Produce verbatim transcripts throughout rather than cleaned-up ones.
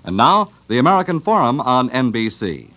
And now, the American Forum on N B C.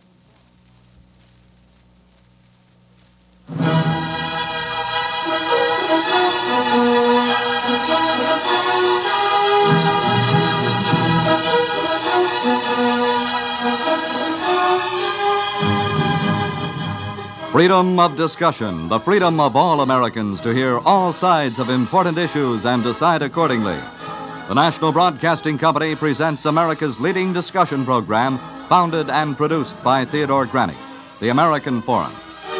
Freedom of discussion, the freedom of all Americans to hear all sides of important issues and decide accordingly. The National Broadcasting Company presents America's leading discussion program, founded and produced by Theodore Granick, the American Forum.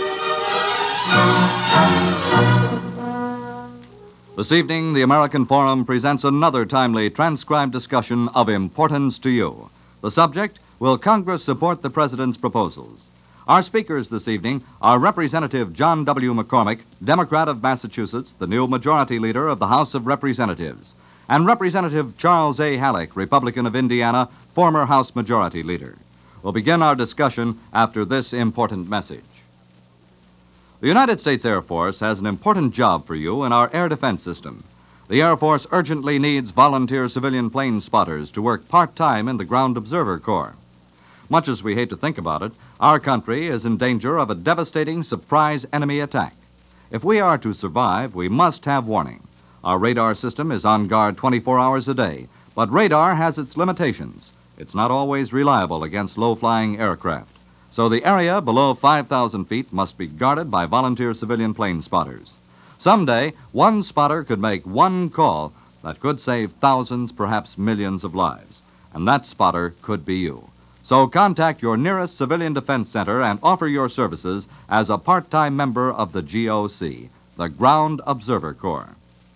This evening, the American Forum presents another timely transcribed discussion of importance to you. The subject, will Congress support the President's proposals? Our speakers this evening are Representative John W. McCormick, Democrat of Massachusetts, the new Majority Leader of the House of Representatives, and Representative Charles A. Halleck, Republican of Indiana, former House Majority Leader. We'll begin our discussion after this important message. The United States Air Force has an important job for you in our air defense system. The Air Force urgently needs volunteer civilian plane spotters to work part-time in the Ground Observer Corps. Much as we hate to think about it, our country is in danger of a devastating surprise enemy attack. If we are to survive, we must have warning. Our radar system is on guard twenty-four hours a day, but radar has its limitations. It's not always reliable against low-flying aircraft. So the area below five thousand feet must be guarded by volunteer civilian plane spotters. Someday, one spotter could make one call that could save thousands, perhaps millions of lives. And that spotter could be you. So contact your nearest civilian defense center and offer your services as a part-time member of the G O C, the Ground Observer Corps.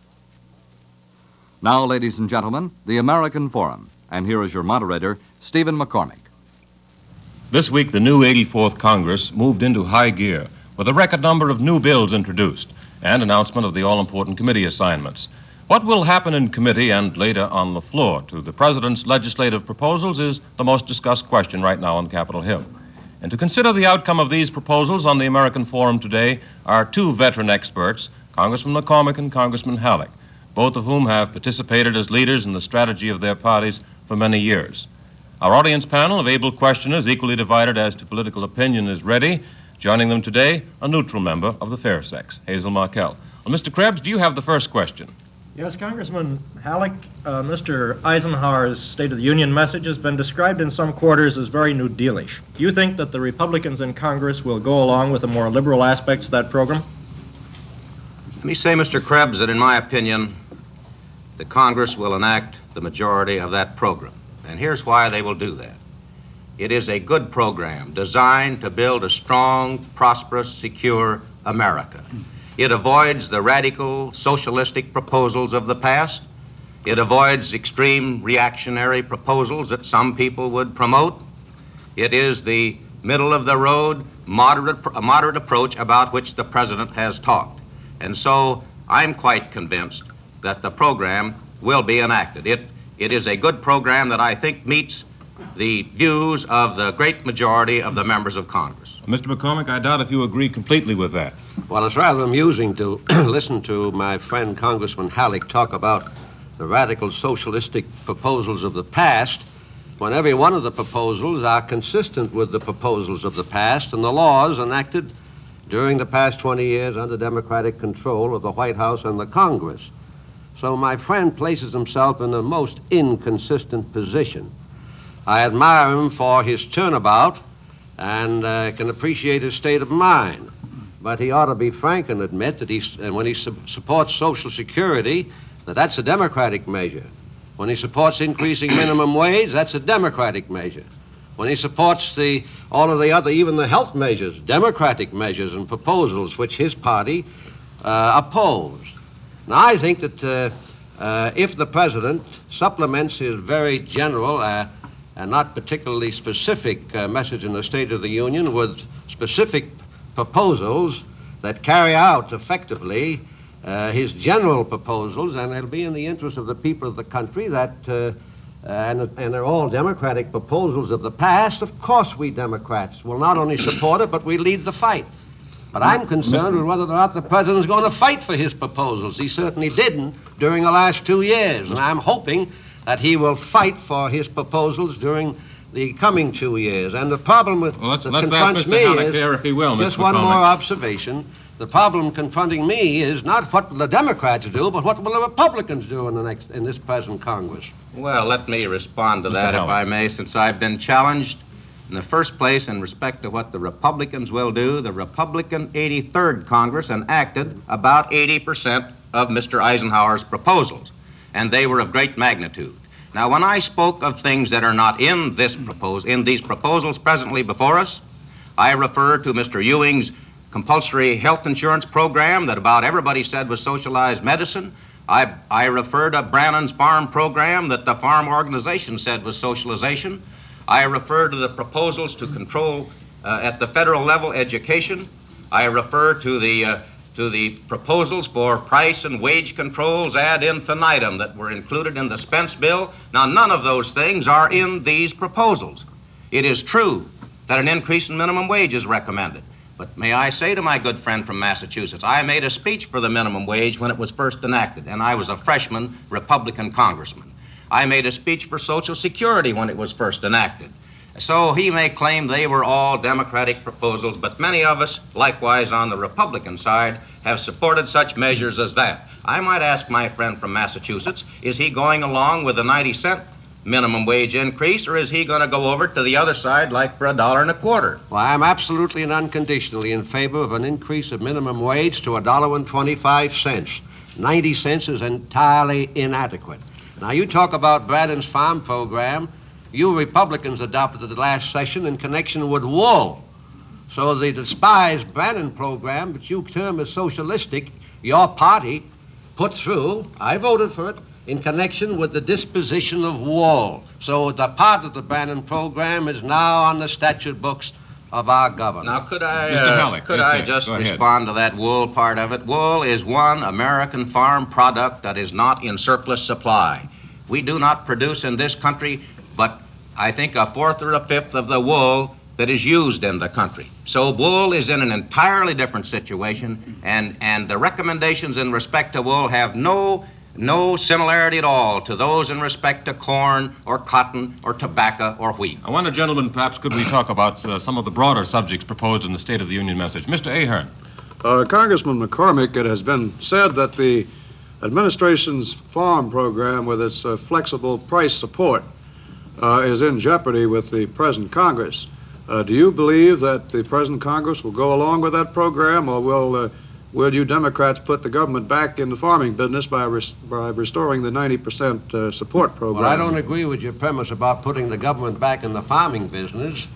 Now, ladies and gentlemen, the American Forum. And here is your moderator, Stephen McCormick. This week, the new eighty-fourth Congress moved into high gear with a record number of new bills introduced and announcement of the all-important committee assignments. What will happen in committee and later on the floor to the President's legislative proposals is the most discussed question right now on Capitol Hill. And to consider the outcome of these proposals on the American Forum today are two veteran experts, Congressman McCormick and Congressman Halleck, both of whom have participated as leaders in the strategy of their parties for many years. Our audience panel of able questioners, equally divided as to political opinion, is ready. Joining them today, a neutral member of the fair sex, Hazel Markell. Well, Mister Krebs, do you have the first question? Yes, Congressman Halleck, uh, Mister Eisenhower's State of the Union message has been described in some quarters as very New Dealish. Do you think that the Republicans in Congress will go along with the more liberal aspects of that program? Let me say, Mister Krebs, that in my opinion, the Congress will enact the majority of that program. And here's why they will do that. It is a good program designed to build a strong, prosperous, secure America. It avoids the radical socialistic proposals of the past. It avoids extreme reactionary proposals that some people would promote. It is the middle-of-the-road, moderate, moderate approach about which the President has talked. And so I'm quite convinced that the program will be enacted. It, it is a good program that I think meets the views of the great majority of the members of Congress. Mister McCormick, I doubt if you agree completely with that. Well, it's rather amusing to listen to my friend Congressman Halleck talk about the radical socialistic proposals of the past when every one of the proposals are consistent with the proposals of the past and the laws enacted during the past twenty years under Democratic control of the White House and the Congress. So my friend places himself in the most inconsistent position. I admire him for his turnabout and uh, can appreciate his state of mind. But he ought to be frank and admit that he's, uh, when he su- supports Social Security, that that's a Democratic measure. When he supports increasing minimum wage, that's a Democratic measure. When he supports the all of the other, even the health measures, Democratic measures and proposals which his party uh, opposed. Now, I think that uh, uh, if the President supplements his very general uh, and not particularly specific uh, message in the State of the Union with specific proposals that carry out effectively uh, his general proposals, and it'll be in the interest of the people of the country that, uh, and, and they're all Democratic proposals of the past. Of course we Democrats will not only support it, but we lead the fight. But I'm concerned with whether or not the President is going to fight for his proposals. He certainly didn't during the last two years, and I'm hoping that he will fight for his proposals during the coming two years. And the problem with, Well, let's, that let's ask confronts Mister me Halleck is, there if he will, just Mister one more McCormick. observation. The problem confronting me is not what will the Democrats do, but what will the Republicans do in the next in this present Congress. Well, let me respond to Mister that, if Howard. I may, since I've been challenged. In the first place, in respect to what the Republicans will do, the Republican eighty-third Congress enacted about eighty percent of Mister Eisenhower's proposals, and they were of great magnitude. Now, when I spoke of things that are not in this propos- in these proposals presently before us, I refer to Mister Ewing's compulsory health insurance program that about everybody said was socialized medicine. I, I refer to Brannon's farm program that the farm organization said was socialization. I refer to the proposals to control uh, at the federal level education. I refer to the uh, to the proposals for price and wage controls ad infinitum that were included in the Spence bill. Now, none of those things are in these proposals. It is true that an increase in minimum wage is recommended. But may I say to my good friend from Massachusetts, I made a speech for the minimum wage when it was first enacted, and I was a freshman Republican congressman. I made a speech for Social Security when it was first enacted. So he may claim they were all Democratic proposals, but many of us, likewise on the Republican side, have supported such measures as that. I might ask my friend from Massachusetts, is he going along with the ninety cent minimum wage increase, or is he going to go over to the other side like for a dollar and a quarter? Well, I'm absolutely and unconditionally in favor of an increase of minimum wage to a dollar and twenty-five cents. Ninety cents is entirely inadequate. Now, you talk about Brannon's farm program. You Republicans adopted it the last session in connection with wool. So the despised Brannon program, which you term as socialistic, your party put through, I voted for it, in connection with the disposition of wool. So the part of the Brannon program is now on the statute books of our government. Now, could I, Mister uh, Halleck, could yes, I sir. just Go ahead. respond to that wool part of it? Wool is one American farm product that is not in surplus supply. We do not produce in this country but I think a fourth or a fifth of the wool that is used in the country. So wool is in an entirely different situation, and, and the recommendations in respect to wool have no no similarity at all to those in respect to corn or cotton or tobacco or wheat. I wonder, gentlemen, perhaps could we talk about uh, some of the broader subjects proposed in the State of the Union message? Mister Ahern. Uh, Congressman McCormick, it has been said that the administration's farm program with its uh, flexible price support uh, is in jeopardy with the present Congress. Uh, do you believe that the present Congress will go along with that program, or will uh, will you Democrats put the government back in the farming business by res- by restoring the ninety percent uh, support program? Well, I don't agree with your premise about putting the government back in the farming business.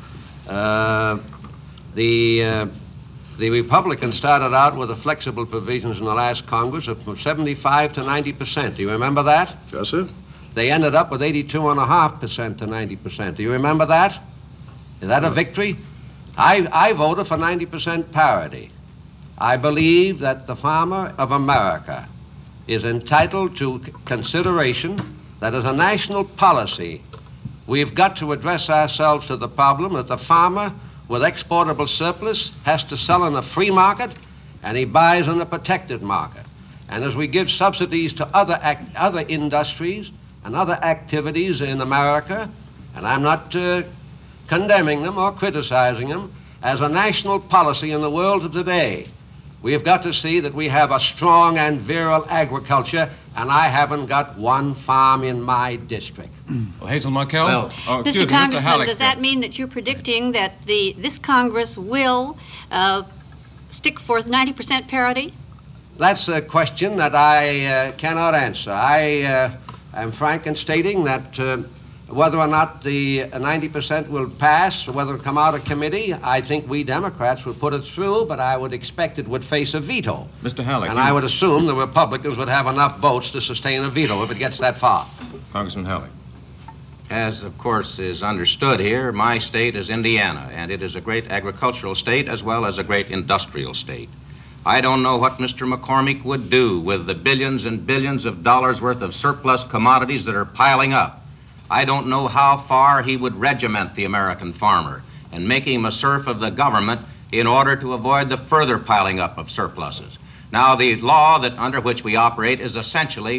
Uh, the uh, the Republicans started out with the flexible provisions in the last Congress of from seventy-five to ninety percent. Do you remember that? Yes, sir. They ended up with eighty-two point five percent to ninety percent. Do you remember that? Is that a victory? I, I voted for ninety percent parity. I believe that the farmer of America is entitled to c- consideration that as a national policy, we've got to address ourselves to the problem that the farmer with exportable surplus has to sell in a free market and he buys in a protected market. And as we give subsidies to other act- other industries and other activities in America, and I'm not uh, condemning them or criticizing them, as a national policy in the world of today, we have got to see that we have a strong and virile agriculture, and I haven't got one farm in my district. Well, Hazel Markell? Well, oh, excuse Mister me, Mister Congressman, Halleck. does that mean that you're predicting that the this Congress will uh, stick for ninety percent parity? That's a question that I uh, cannot answer. I uh, am frank in stating that uh, whether or not the ninety percent will pass, or whether it come out of committee, I think we Democrats will put it through, but I would expect it would face a veto. Mister Halleck. And you- I would assume the Republicans would have enough votes to sustain a veto if it gets that far. Congressman Halleck. As, of course, is understood here, my state is Indiana, and it is a great agricultural state as well as a great industrial state. I don't know what Mister McCormick would do with the billions and billions of dollars worth of surplus commodities that are piling up. I don't know how far he would regiment the American farmer and make him a serf of the government in order to avoid the further piling up of surpluses. Now, the law that under which we operate is essentially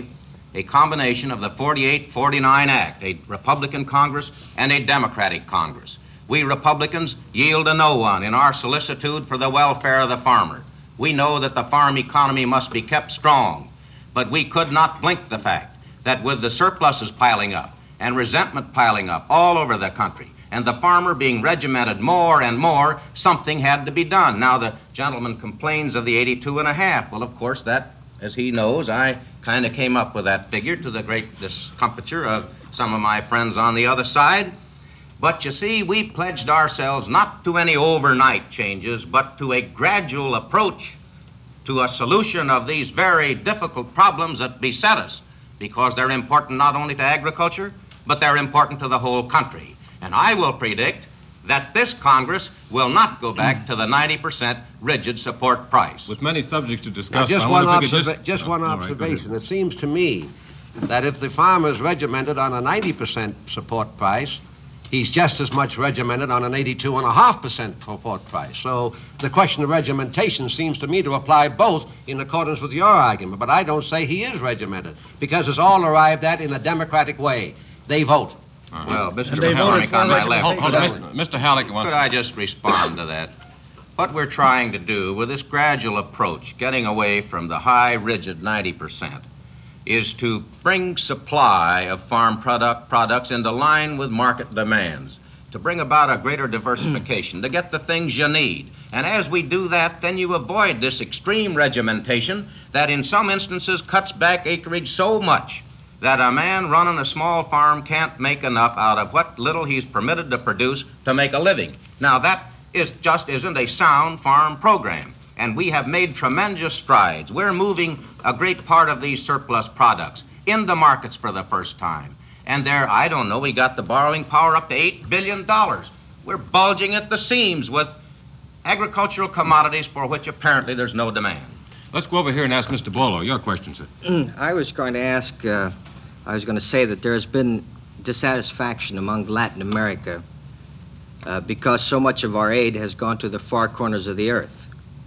a combination of the forty-eight forty-nine Act, a Republican Congress and a Democratic Congress. We Republicans yield to no one in our solicitude for the welfare of the farmer. We know that the farm economy must be kept strong, but we could not blink the fact that with the surpluses piling up and resentment piling up all over the country, and the farmer being regimented more and more, something had to be done. Now, the gentleman complains of the eighty-two and a half. Well, of course, that, as he knows, I kind of came up with that figure to the great discomfiture of some of my friends on the other side. But you see, we pledged ourselves not to any overnight changes, but to a gradual approach to a solution of these very difficult problems that beset us, because they're important not only to agriculture, but they're important to the whole country. And I will predict that this Congress will not go back to the ninety percent rigid support price. With many subjects to Now, discuss, just I one, wonder if we could observa- just... just one Oh, all right, go ahead. observation. It seems to me that if the farmer's regimented on a ninety percent support price, he's just as much regimented on an eighty-two and a half percent support price. So the question of regimentation seems to me to apply both in accordance with your argument. But I don't say he is regimented, because it's all arrived at in a democratic way. They vote. Uh-huh. Well, Mister And they voted McCormick for on my regimentation. left. Hold, hold on, Mister Mister Halleck wants... Could I just respond to that? What we're trying to do with this gradual approach, getting away from the high, rigid ninety percent, is to bring supply of farm product products into line with market demands, to bring about a greater diversification, to get the things you need. And as we do that, then you avoid this extreme regimentation that in some instances cuts back acreage so much that a man running a small farm can't make enough out of what little he's permitted to produce to make a living. Now, that is just isn't a sound farm program, and we have made tremendous strides. We're moving a great part of these surplus products into markets for the first time. And there, I don't know, we got the borrowing power up to eight billion dollars. We're bulging at the seams with agricultural commodities for which apparently there's no demand. Let's go over here and ask Mister Bolo. Your question, sir. I was going to ask, uh, I was going to say that there's been dissatisfaction among Latin America uh, because so much of our aid has gone to the far corners of the earth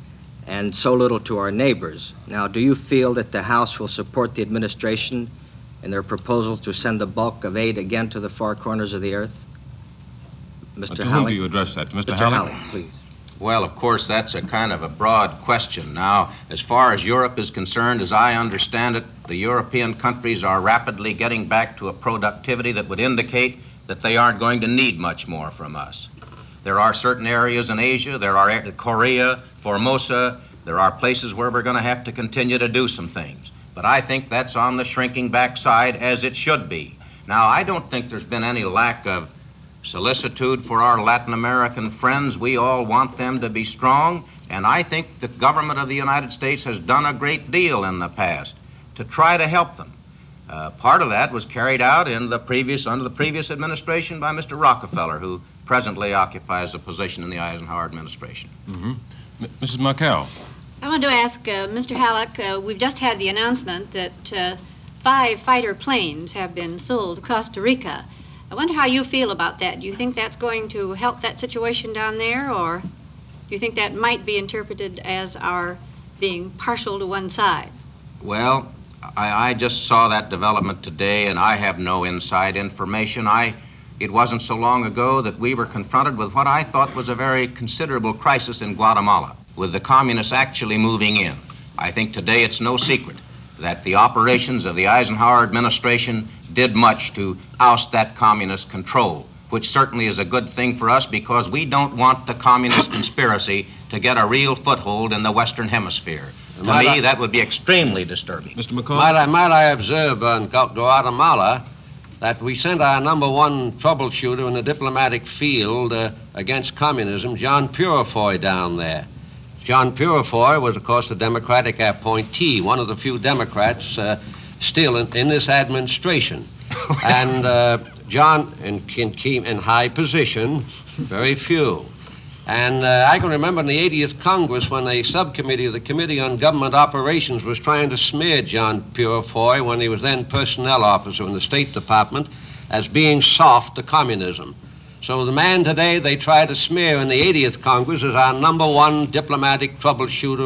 and so little to our neighbors. Now, do you feel that the House will support the administration in their proposal to send the bulk of aid again to the far corners of the earth? Mister Uh, to whom Halleck? do you address that? To Mister Mister Halleck? Halleck, please. Well, of course, that's a kind of a broad question. Now, as far as Europe is concerned, as I understand it, the European countries are rapidly getting back to a productivity that would indicate that they aren't going to need much more from us. There are certain areas in Asia, there are Korea, Formosa, there are places where we're going to have to continue to do some things. But I think that's on the shrinking back side, as it should be. Now, I don't think there's been any lack of solicitude for our Latin American friends. We all want them to be strong, and I think the government of the United States has done a great deal in the past to try to help them. Uh, part of that was carried out in the previous, under the previous administration by Mister Rockefeller, who presently occupies a position in the Eisenhower administration. Mm-hmm. M- Missus Markell. I want to ask uh, Mister Halleck, uh, we've just had the announcement that uh, five fighter planes have been sold to Costa Rica. I wonder how you feel about that. Do you think that's going to help that situation down there, or do you think that might be interpreted as our being partial to one side? Well, I, I just saw that development today, and I have no inside information. I, it wasn't so long ago that we were confronted with what I thought was a very considerable crisis in Guatemala, with the communists actually moving in. I think today it's no secret that the operations of the Eisenhower administration did much to oust that communist control, which certainly is a good thing for us because we don't want the communist conspiracy to get a real foothold in the Western Hemisphere. To Might me, I- that would be extremely disturbing. Mister McCall? Might I, might I observe on Gu- Guatemala that we sent our number one troubleshooter in the diplomatic field uh, against communism, John Purifoy, down there. John Purifoy was, of course, the Democratic appointee, one of the few Democrats uh, still in, in this administration. And uh, John, in, in, key- in high position, very few. And uh, I can remember in the eightieth Congress when a subcommittee of the Committee on Government Operations was trying to smear John Purifoy when he was then personnel officer in the State Department as being soft to communism. So the man today they try to smear in the eightieth Congress is our number one diplomatic troubleshooter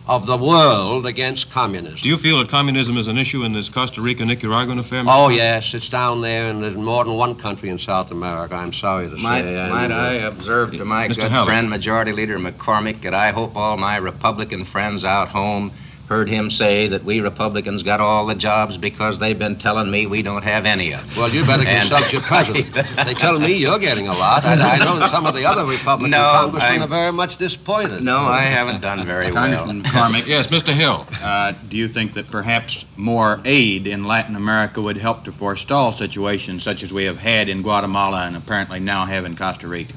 of the world against communism. Do you feel that communism is an issue in this Costa Rica-Nicaraguan affair? Oh, yes, it's down there, and there's more than one country in South America, I'm sorry to Might, say. might And, uh, I observe to my Mister good Hallett. friend, Majority Leader McCormick, that I hope all my Republican friends out home heard him say that we Republicans got all the jobs because they've been telling me we don't have any of them. Well, you better And- consult your president. They tell me you're getting a lot. I, I know that some of the other Republican No, congressmen I'm- are very much disappointed. No, I haven't done very well. Congressman McCormick, Yes, Mister Hill. uh, do you think that perhaps more aid in Latin America would help to forestall situations such as we have had in Guatemala and apparently now have in Costa Rica?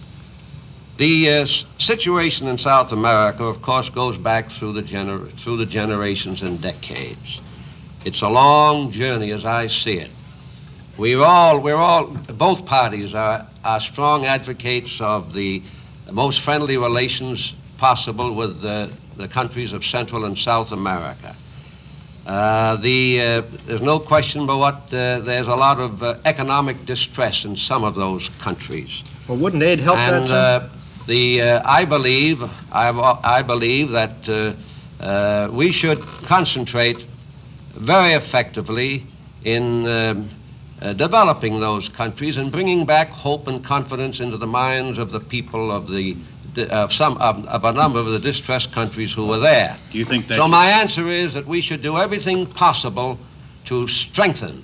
The uh, s- situation in South America, of course, goes back through the gener- through the generations and decades. It's a long journey, as I see it. We're all, we're all, both parties are, are strong advocates of the most friendly relations possible with the, the countries of Central and South America. Uh, the, uh, there's no question but what, uh, there's a lot of uh, economic distress in some of those countries. Well, wouldn't aid help that, And sir? uh, the uh, I believe I've, I believe that uh, uh, we should concentrate very effectively in um, uh, developing those countries and bringing back hope and confidence into the minds of the people of the of some of, of a number of the distressed countries who were there. Do you think that? So my answer is that we should do everything possible to strengthen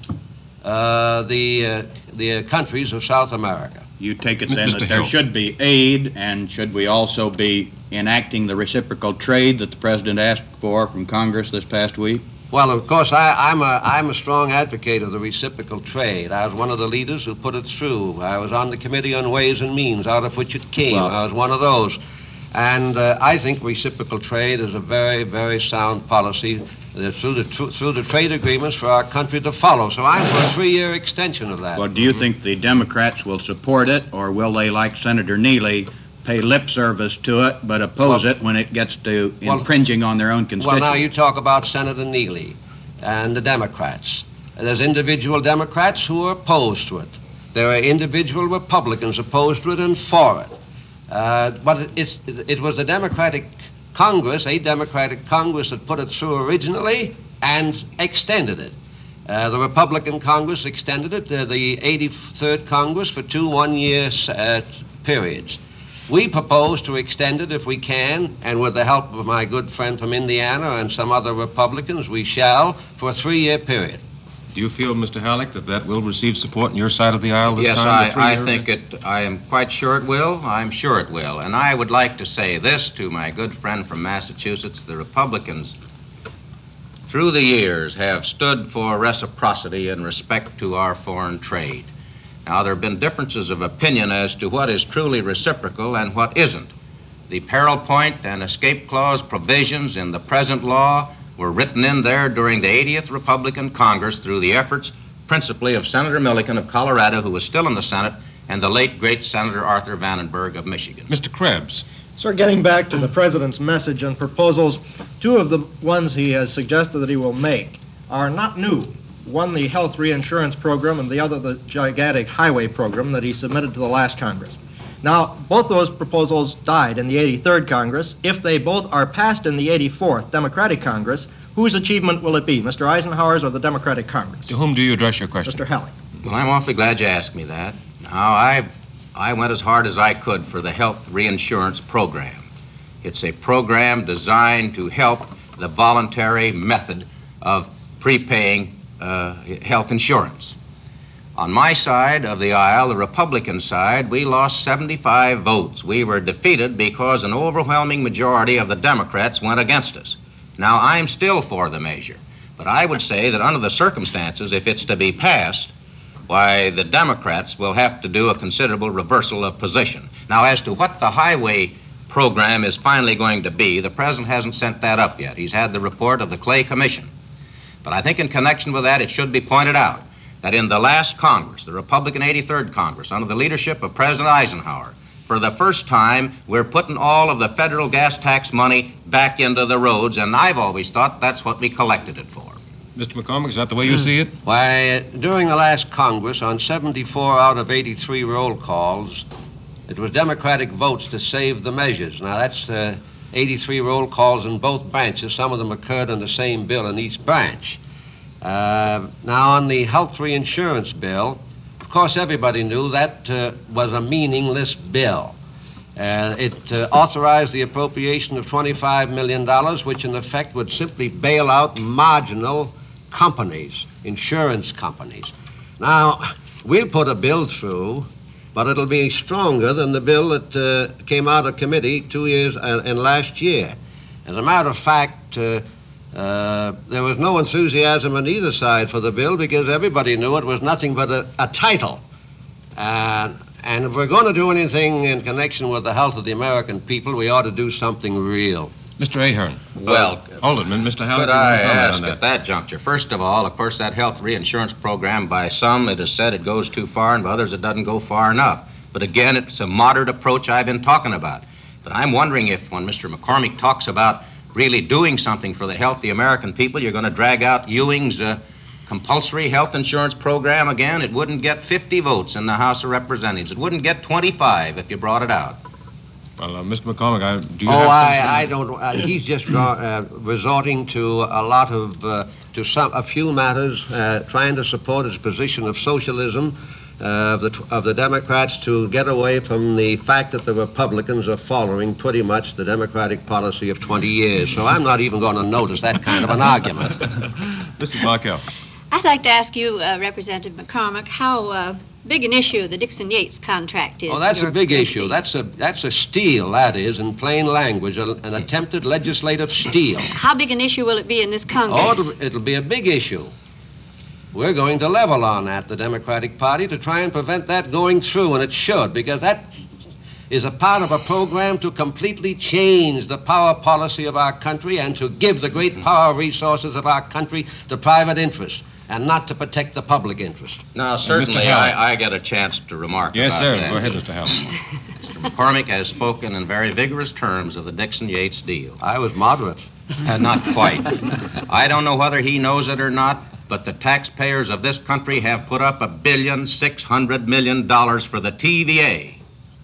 uh, the uh, the countries of South America. You take it M- then Mister that there Hill. should be aid, and should we also be enacting the reciprocal trade that the President asked for from Congress this past week? Well, of course, I, I'm a I'm a strong advocate of the reciprocal trade. I was one of the leaders who put it through. I was on the Committee on Ways and Means, out of which it came. Well- I was one of those, and uh, I think reciprocal trade is a very, very sound policy uh, through the tr- through the trade agreements for our country to follow. So I'm for a three-year extension of that. Well, do you think the Democrats will support it, or will they, like Senator Neely, pay lip service to it but oppose Well- it when it gets to Well- infringing on their own Well, constituents? now you talk about Senator Neely and the Democrats. There's individual Democrats who are opposed to it. There are individual Republicans opposed to it and for it. Uh, but it- it's, it was the Democratic Congress, a Democratic Congress, that put it through originally and extended it. Uh, the Republican Congress extended it, uh, the eighty-third Congress, for two one-year uh, periods. We propose to extend it if we can, and with the help of my good friend from Indiana and some other Republicans, we shall, for a three-year period. Do you feel, Mister Halleck, that that will receive support on your side of the aisle this Yes, time? the I, I three-year- think it, I am quite sure it will. I'm sure it will. And I would like to say this to my good friend from Massachusetts. The Republicans, through the years, have stood for reciprocity in respect to our foreign trade. Now, there have been differences of opinion as to what is truly reciprocal and what isn't. The peril point and escape clause provisions in the present law were written in there during the eightieth Republican Congress through the efforts principally of Senator Milliken of Colorado, who was still in the Senate, and the late, great Senator Arthur Vandenberg of Michigan. Mister Krebs. Sir, getting back to the President's message and proposals, two of the ones he has suggested that he will make are not new. One, the health reinsurance program, and the other, the gigantic highway program that he submitted to the last Congress. Now, both those proposals died in the eighty-third Congress. If they both are passed in the eighty-fourth Democratic Congress, whose achievement will it be, Mister Eisenhower's or the Democratic Congress? To whom do you address your question? Mister Halleck. Well, I'm awfully glad you asked me that. Now, I, I went as hard as I could for the health reinsurance program. It's a program designed to help the voluntary method of prepaying uh, health insurance. On my side of the aisle, the Republican side, we lost seventy-five votes. We were defeated because an overwhelming majority of the Democrats went against us. Now, I'm still for the measure, but I would say that under the circumstances, if it's to be passed, why, the Democrats will have to do a considerable reversal of position. Now, as to what the highway program is finally going to be, the President hasn't sent that up yet. He's had the report of the Clay Commission. But I think in connection with that, it should be pointed out that in the last Congress, the Republican eighty-third Congress, under the leadership of President Eisenhower, for the first time, we're putting all of the federal gas tax money back into the roads, and I've always thought that's what we collected it for. Mister McCormick, is that the way you see it? Why, during the last Congress, on seventy-four out of eighty-three roll calls, it was Democratic votes to save the measures. Now, that's uh, eighty-three roll calls in both branches. Some of them occurred on the same bill in each branch. Uh, now, on the health reinsurance bill, of course, everybody knew that uh, was a meaningless bill. Uh, it uh, authorized the appropriation of twenty-five million dollars, which in effect would simply bail out marginal companies, insurance companies. Now, we'll put a bill through, but it'll be stronger than the bill that uh, came out of committee two years uh, and last year. As a matter of fact, uh, uh, there was no enthusiasm on either side for the bill because everybody knew it was nothing but a, a title. Uh, and if we're going to do anything in connection with the health of the American people, we ought to do something real. Mister Ahern. Well, hold it, Mister Howard. Could I ask at that juncture? First of all, of course, that health reinsurance program, by some it is said it goes too far, and by others it doesn't go far enough. But again, it's a moderate approach I've been talking about. But I'm wondering if when Mister McCormick talks about really doing something for the health of the American people, you're going to drag out Ewing's uh, compulsory health insurance program again. It wouldn't get fifty votes in the House of Representatives. It wouldn't get twenty-five if you brought it out. Well, uh, Mister McCormick, I, do you oh, have I, I don't. Uh, he's just uh, resorting to a lot of, uh, to some, a few matters, uh, trying to support his position of socialism uh, of the of the Democrats to get away from the fact that the Republicans are following pretty much the Democratic policy of twenty years. So I'm not even going to notice that kind of an argument. Missus Markell. I'd like to ask you, uh, Representative McCormick, how uh, big an issue the Dixon-Yates contract is. Oh, that's to a your big community. issue. That's a that's a steal, that is, in plain language, a, an attempted legislative steal. How big an issue will it be in this Congress? Oh, it'll, it'll be a big issue. We're going to level on that, the Democratic Party, to try and prevent that going through, and it should, because that is a part of a program to completely change the power policy of our country and to give the great power resources of our country to private interest, and not to protect the public interest. Now, certainly, Mister Howard. I, I get a chance to remark Yes, about sir. that. Go ahead, Mister Howard. Mister McCormick has spoken in very vigorous terms of the Dixon-Yates deal. I was moderate. Uh, not quite. I don't know whether he knows it or not, but the taxpayers of this country have put up a billion six hundred million dollars for the T V A.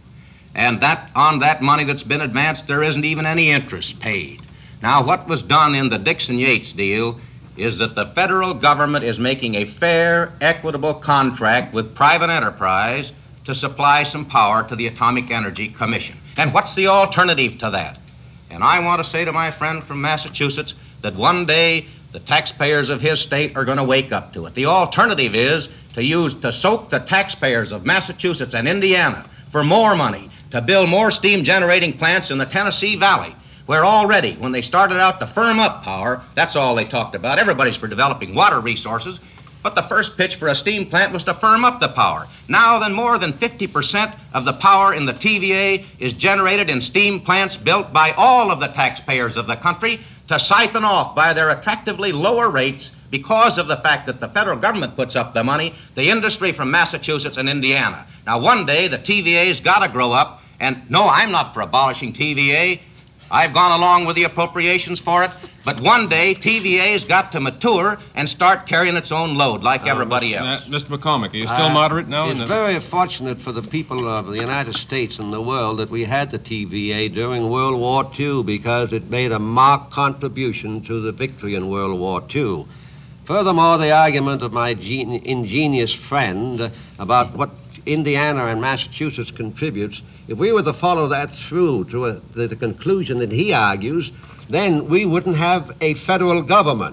And that on that money that's been advanced, there isn't even any interest paid. Now, what was done in the Dixon-Yates deal is that the federal government is making a fair, equitable contract with private enterprise to supply some power to the Atomic Energy Commission. And what's the alternative to that? And I want to say to my friend from Massachusetts that one day the taxpayers of his state are going to wake up to it. The alternative is to use, to soak the taxpayers of Massachusetts and Indiana for more money to build more steam generating plants in the Tennessee Valley, where already, when they started out to firm up power, that's all they talked about. Everybody's for developing water resources, but the first pitch for a steam plant was to firm up the power. Now, then, more than fifty percent of the power in the T V A is generated in steam plants built by all of the taxpayers of the country to siphon off by their attractively lower rates, because of the fact that the federal government puts up the money, the industry from Massachusetts and Indiana. Now, one day, the T V A's got to grow up, and no, I'm not for abolishing T V A. I've gone along with the appropriations for it, but one day T V A's got to mature and start carrying its own load like Uh, everybody Uh, else. Mister McCormick, are you still Uh, moderate now? in It's the- very fortunate for the people of the United States and the world that we had the T V A during World War Two, because it made a marked contribution to the victory in World War Two. Furthermore, the argument of my gen- ingenious friend uh, about what Indiana and Massachusetts contributes, if we were to follow that through to a, the, the conclusion that he argues, then we wouldn't have a federal government.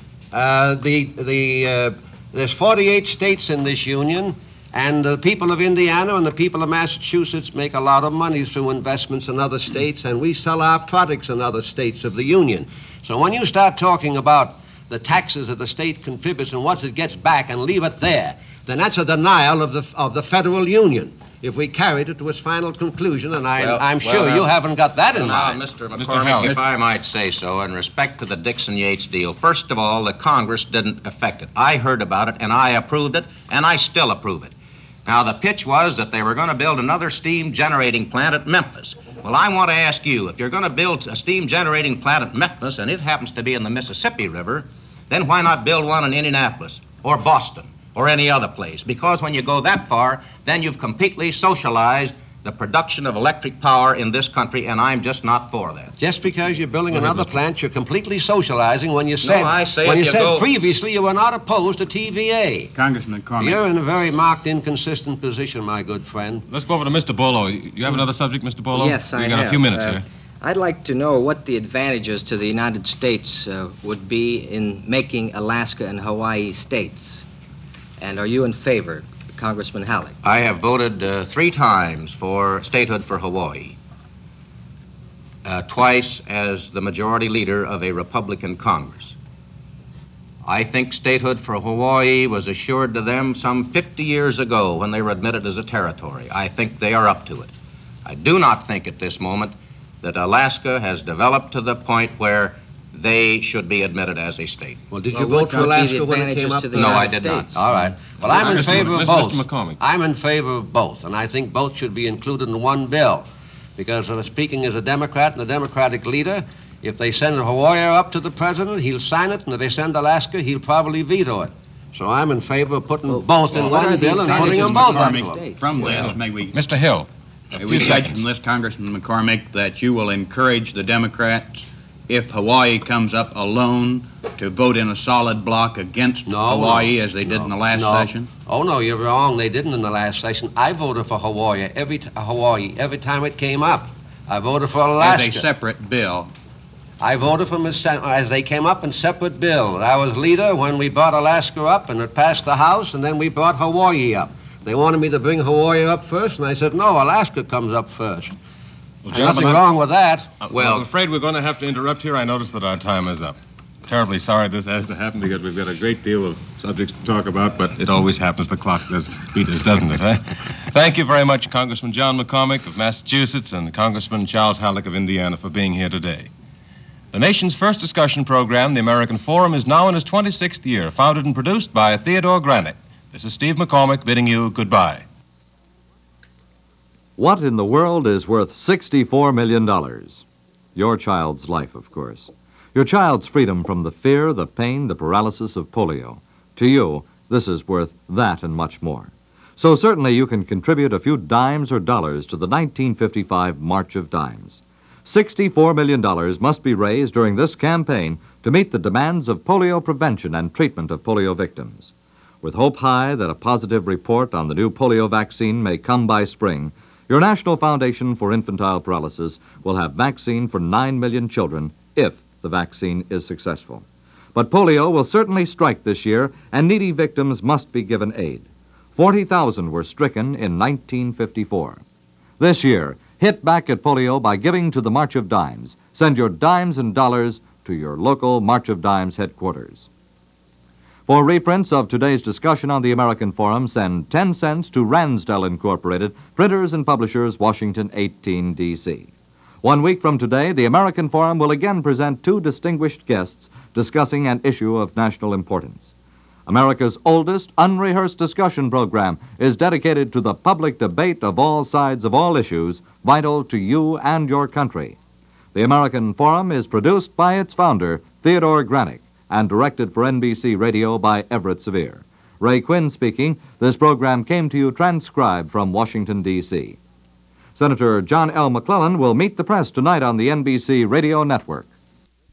Uh, the the uh, there's forty-eight states in this union, and the people of Indiana and the people of Massachusetts make a lot of money through investments in other states, and we sell our products in other states of the union. So when you start talking about the taxes that the state contributes and what it gets back and leave it there, then that's a denial of the of the federal union. If we carried it to its final conclusion, and I, Well, I'm well, sure now- you haven't got that in Now, mind. Mister Mister McCormick, Howard. if I might say so, in respect to the Dixon-Yates deal, first of all, the Congress didn't affect it. I heard about it, and I approved it, and I still approve it. Now, the pitch was that they were going to build another steam generating plant at Memphis. Well, I want to ask you, if you're going to build a steam generating plant at Memphis, and it happens to be in the Mississippi River, then why not build one in Indianapolis or Boston or any other place? Because when you go that far, then you've completely socialized the production of electric power in this country, and I'm just not for that. Just because you're building another plant, you're completely socializing when you said, I say when if you you said go- previously you were not opposed to T V A. Congressman McCormick. You're in a very marked inconsistent position, my good friend. Let's go over to Mister Bolo. You have another subject, Mister Bolo? Yes, I You got have. a few minutes Uh, here. I'd like to know what the advantages to the United States uh, would be in making Alaska and Hawaii states. And are you in favor, Congressman Halleck? I have voted uh, three times for statehood for Hawaii, uh, twice as the majority leader of a Republican Congress. I think statehood for Hawaii was assured to them some fifty years ago when they were admitted as a territory. I think they are up to it. I do not think at this moment that Alaska has developed to the point where they should be admitted as a state. Well, did Well, you what vote for would be Alaska the when it came advantages up? to the No, I United did not. States? All right. Well, I'm in Mister favor of Mister both. Mister McCormick. I'm in favor of both, and I think both should be included in one bill. Because uh, speaking as a Democrat and a Democratic leader, if they send Hawaii up to the president, he'll sign it, and if they send Alaska, he'll probably veto it. So I'm in favor of putting Well, both in well, what are one the bill and putting them advantages, both up Mr. to McCormick? them. From Well, this, may we, Mister Hill. a may few we judge seconds. from this, Congressman McCormick, that you will encourage the Democrats, if Hawaii comes up alone, to vote in a solid block against No, Hawaii no, as they did no, in the last no. session? Oh, no, you're wrong. They didn't in the last session. I voted for Hawaii every, t- Hawaii every time it came up. I voted for As Alaska. a separate bill. I voted for them as, se- as they came up in separate bills. I was leader when we brought Alaska up, and it passed the House, and then we brought Hawaii up. They wanted me to bring Hawaii up first, and I said, no, Alaska comes up first. Well, There's nothing I- wrong with that. Uh, Well- I'm afraid we're going to have to interrupt here. I notice that our time is up. Terribly sorry this has to happen because we've got a great deal of subjects to talk about, but it always happens. The clock does beat us, doesn't it, huh? Thank you very much, Congressman John McCormick of Massachusetts and Congressman Charles Halleck of Indiana for being here today. The nation's first discussion program, the American Forum, is now in its twenty-sixth year, founded and produced by Theodore Granick. This is Steve McCormick bidding you goodbye. What in the world is worth sixty-four million dollars? Your child's life, of course. Your child's freedom from the fear, the pain, the paralysis of polio. To you, this is worth that and much more. So certainly you can contribute a few dimes or dollars to the nineteen fifty-five March of Dimes. sixty-four million dollars must be raised during this campaign to meet the demands of polio prevention and treatment of polio victims. With hope high that a positive report on the new polio vaccine may come by spring, your National Foundation for Infantile Paralysis will have vaccine for nine million children if the vaccine is successful. But polio will certainly strike this year, and needy victims must be given aid. forty thousand were stricken in nineteen fifty-four. This year, hit back at polio by giving to the March of Dimes. Send your dimes and dollars to your local March of Dimes headquarters. For reprints of today's discussion on the American Forum, send ten cents to Ransdell Incorporated, printers and publishers, Washington, eighteen, D C One week from today, the American Forum will again present two distinguished guests discussing an issue of national importance. America's oldest, unrehearsed discussion program is dedicated to the public debate of all sides of all issues vital to you and your country. The American Forum is produced by its founder, Theodore Granick, and directed for N B C Radio by Everett Severe. Ray Quinn speaking. This program came to you transcribed from Washington, D C Senator John L. McClellan will meet the press tonight on the N B C Radio Network.